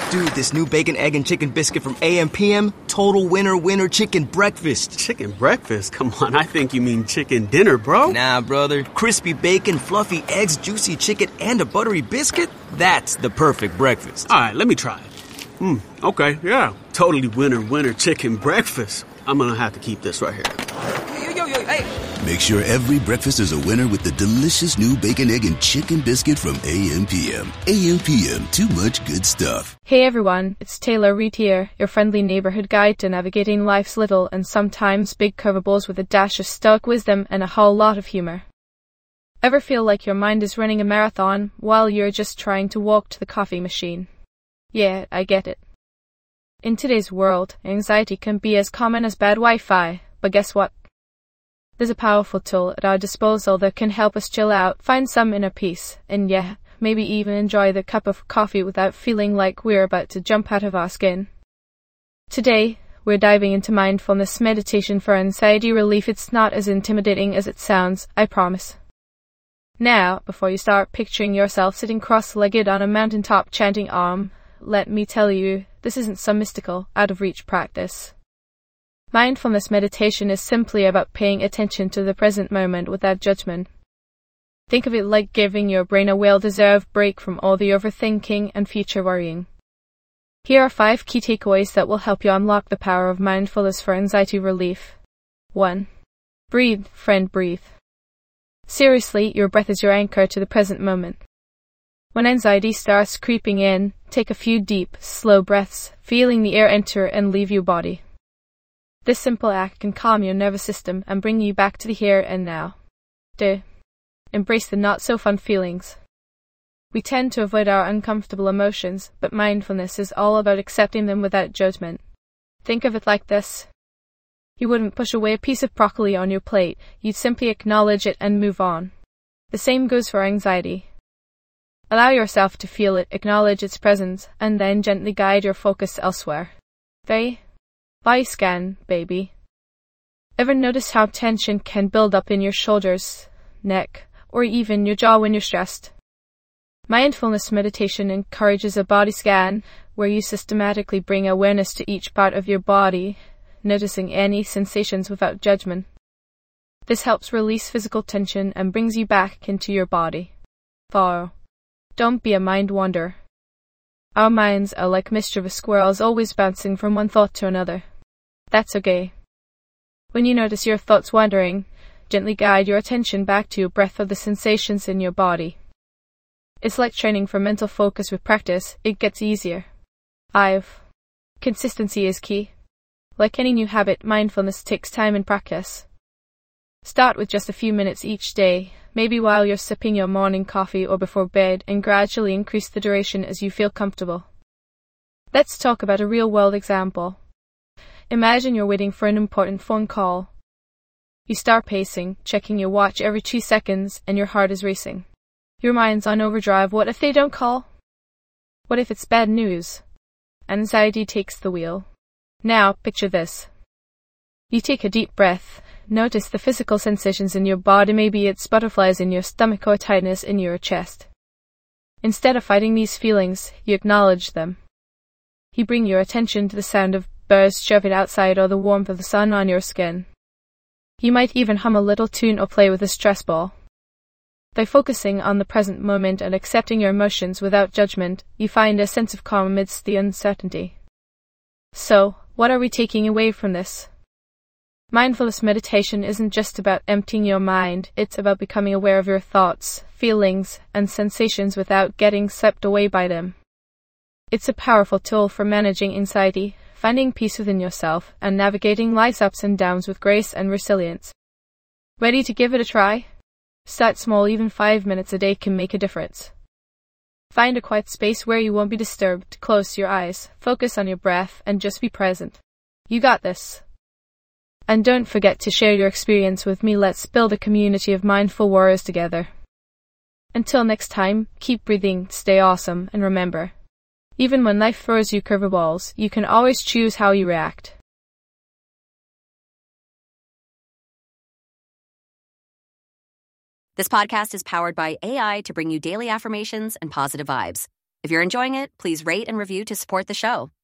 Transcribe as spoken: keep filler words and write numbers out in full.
Dude, this new bacon, egg, and chicken biscuit from A M P M, total winner winner chicken breakfast. Chicken breakfast? Come on, I think you mean chicken dinner, bro. Nah, brother. Crispy bacon, fluffy eggs, juicy chicken, and a buttery biscuit? That's the perfect breakfast. All right, let me try it. Hmm, okay, yeah. Totally winner winner chicken breakfast. I'm gonna have to keep this right here. Yo, yo, yo, hey. Make sure every breakfast is a winner with the delicious new bacon, egg, and chicken biscuit from A M P M. A M P M, too much good stuff. Hey everyone, it's Taylor Reid here, your friendly neighborhood guide to navigating life's little and sometimes big curveballs with a dash of stoic wisdom and a whole lot of humor. Ever feel like your mind is running a marathon while you're just trying to walk to the coffee machine? Yeah, I get it. In today's world, anxiety can be as common as bad Wi-Fi, but guess what? There's a powerful tool at our disposal that can help us chill out, find some inner peace, and yeah, maybe even enjoy the cup of coffee without feeling like we're about to jump out of our skin. Today, we're diving into mindfulness meditation for anxiety relief. It's not as intimidating as it sounds, I promise. Now, before you start picturing yourself sitting cross-legged on a mountaintop chanting Om, let me tell you, this isn't some mystical, out-of-reach practice. Mindfulness meditation is simply about paying attention to the present moment without judgment. Think of it like giving your brain a well-deserved break from all the overthinking and future worrying. Here are five key takeaways that will help you unlock the power of mindfulness for anxiety relief. one. Breathe, friend, breathe. Seriously, your breath is your anchor to the present moment. When anxiety starts creeping in, take a few deep, slow breaths, feeling the air enter and leave your body. This simple act can calm your nervous system and bring you back to the here and now. two. Embrace the not-so-fun feelings. We tend to avoid our uncomfortable emotions, but mindfulness is all about accepting them without judgment. Think of it like this. You wouldn't push away a piece of broccoli on your plate, you'd simply acknowledge it and move on. The same goes for anxiety. Allow yourself to feel it, acknowledge its presence, and then gently guide your focus elsewhere. three. Body scan, baby. Ever notice how tension can build up in your shoulders, neck, or even your jaw when you're stressed? Mindfulness meditation encourages a body scan, where you systematically bring awareness to each part of your body, noticing any sensations without judgment. This helps release physical tension and brings you back into your body. four. Don't be a mind wanderer. Our minds are like mischievous squirrels, always bouncing from one thought to another. That's okay. When you notice your thoughts wandering, gently guide your attention back to your breath or the sensations in your body. It's like training for mental focus with practice, it gets easier. five. Consistency is key. Like any new habit, mindfulness takes time and practice. Start with just a few minutes each day, maybe while you're sipping your morning coffee or before bed, and gradually increase the duration as you feel comfortable. Let's talk about a real-world example. Imagine you're waiting for an important phone call. You start pacing, checking your watch every two seconds, and your heart is racing. Your mind's on overdrive. What if they don't call? What if it's bad news? Anxiety takes the wheel. Now, picture this. You take a deep breath. Notice the physical sensations in your body. Maybe it's butterflies in your stomach or tightness in your chest. Instead of fighting these feelings, you acknowledge them. You bring your attention to the sound of birds chirping outside or the warmth of the sun on your skin. You might even hum a little tune or play with a stress ball. By focusing on the present moment and accepting your emotions without judgment, you find a sense of calm amidst the uncertainty. So, what are we taking away from this? Mindfulness meditation isn't just about emptying your mind, it's about becoming aware of your thoughts, feelings, and sensations without getting swept away by them. It's a powerful tool for managing anxiety, finding peace within yourself, and navigating life's ups and downs with grace and resilience. Ready to give it a try? Start small, even five minutes a day can make a difference. Find a quiet space where you won't be disturbed, close your eyes, focus on your breath, and just be present. You got this. And don't forget to share your experience with me. Let's build a community of mindful warriors together. Until next time, keep breathing, stay awesome, and remember, even when life throws you curveballs, you can always choose how you react. This podcast is powered by A I to bring you daily affirmations and positive vibes. If you're enjoying it, please rate and review to support the show.